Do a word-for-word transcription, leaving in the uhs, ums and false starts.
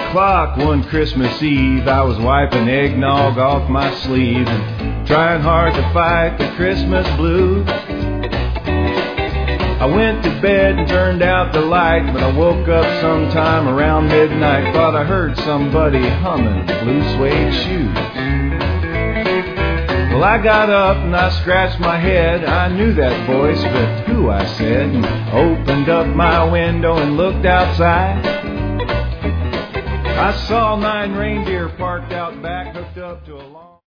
o'clock one Christmas Eve, I was wiping eggnog off my sleeve and trying hard to fight the Christmas blues. I went to bed and turned out the light, but I woke up sometime around midnight. Thought I heard somebody humming Blue Suede Shoes. Well, I got up and I scratched my head. I knew that voice, but who, I said, and opened up my window and looked outside. I saw nine reindeer parked out back, hooked up to a long